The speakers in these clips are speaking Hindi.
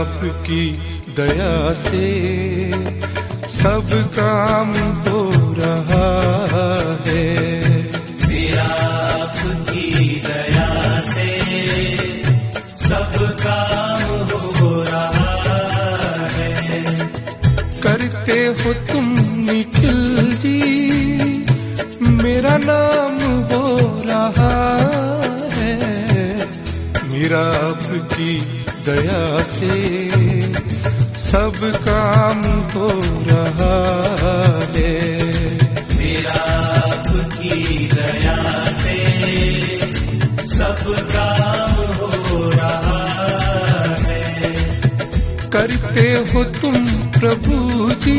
आपकी दया से सब काम हो रहा है। मेरा आपकी दया से सब काम हो रहा है। करते हो तुम निखिल जी, मेरा नाम हो रहा है। मेरा आपकी दया से सब काम हो रहा है। मेरा आपकी दया से सब काम हो रहा है। करते हो तुम प्रभु जी,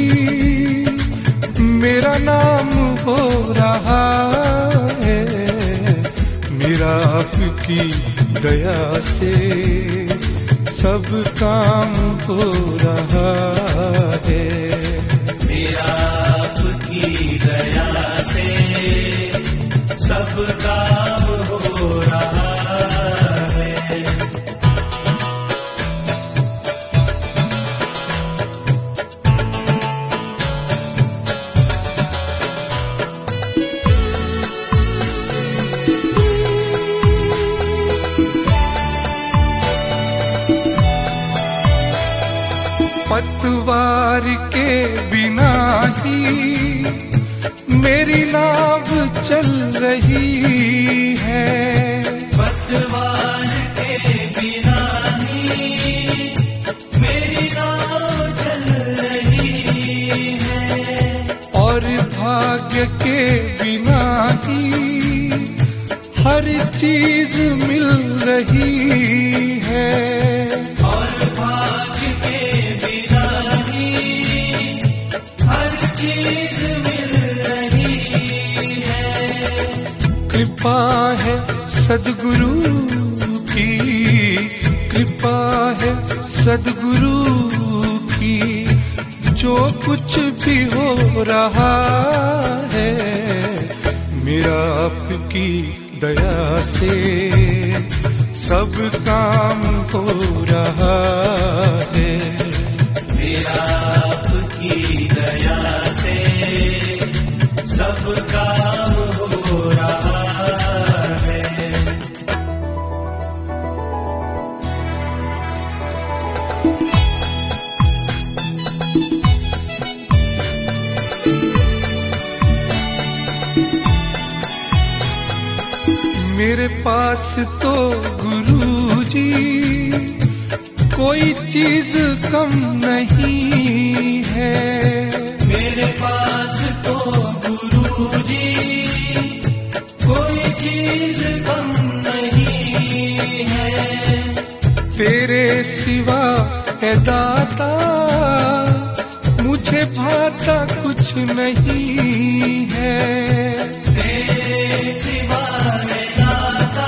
मेरा नाम हो रहा है। मेरा आपकी दया से सब काम हो रहा है। मेरा आपकी दया से सब काम हो रहा है। पतवार के बिना ही मेरी नाव चल रही है। पतवार के बिना ही मेरी नाव चल रही है। और भाग्य के बिना ही हर चीज मिल रही है। और भाग्य के बिना ही हर चीज मिल रही है। कृपा है सद्गुरु की, कृपा है सद्गुरु की, जो कुछ भी हो रहा है। मेरा आपकी दया से सब काम हो रहा है। मेरा आपकी दया से सब काम हो रहा है। मेरे पास तो गुरु जी कोई चीज कम नहीं है। मेरे पास तो गुरु जी कोई चीज कम नहीं है। तेरे सिवा है दाता मुझे भाता कुछ नहीं है। तेरे सिवा है दाता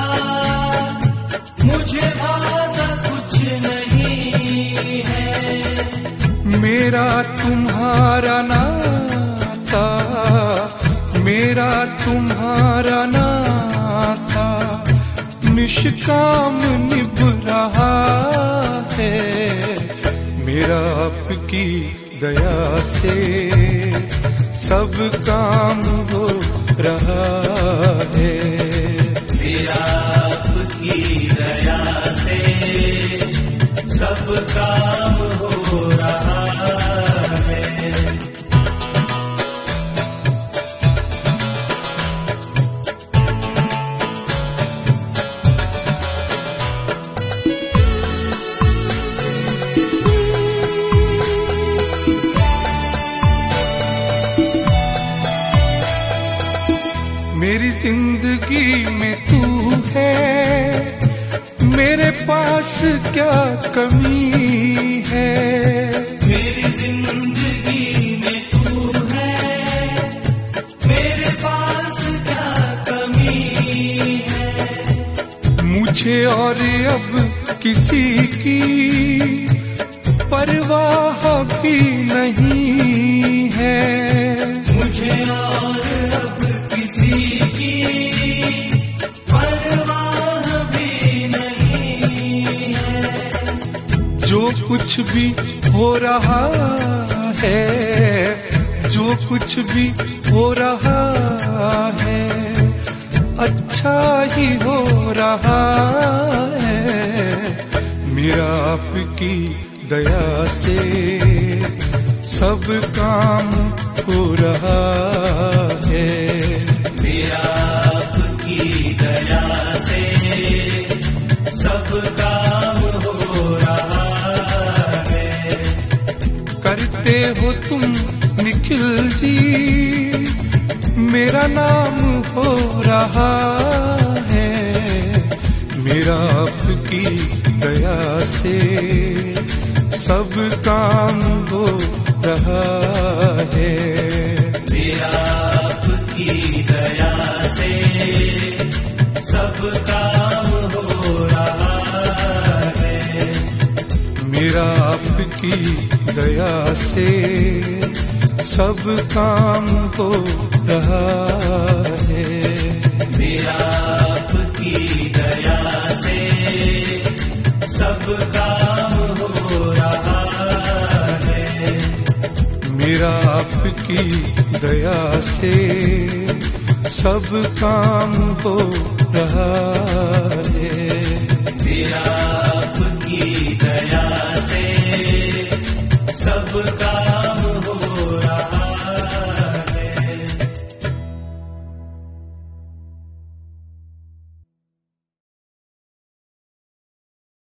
मुझे भाता कुछ नहीं है। मेरा तुम्हारा नाता, मेरा तुम्हारा नाता निष्काम निभ रहा है। मेरा आपकी दया से सब काम हो रहा है। मेरा आपकी दया से सब काम हो रहा है। मेरी जिंदगी में तू है, मेरे पास क्या कमी है। मेरी जिंदगी में तू है, मेरे पास क्या कमी है। मुझे और अब किसी की परवाह भी नहीं है। मुझे और अब किसी की परवाह भी नहीं है। जो कुछ भी हो रहा है, जो कुछ भी हो रहा है, अच्छा ही हो रहा है। मेरा आपकी दया से सब काम हो रहा है। मेरा आपकी दया से सब काम हो रहा है। करते हो तुम निखिल जी, मेरा नाम हो रहा है। मेरा आपकी दया से सब काम हो रहा है। मेरा आपकी दया से सब काम हो रहा है। मेरा आपकी दया से सब काम हो रहा है। मेरा आपकी दया से सब काम हो रहा है। मेरा आपकी दया से सब काम हो रहा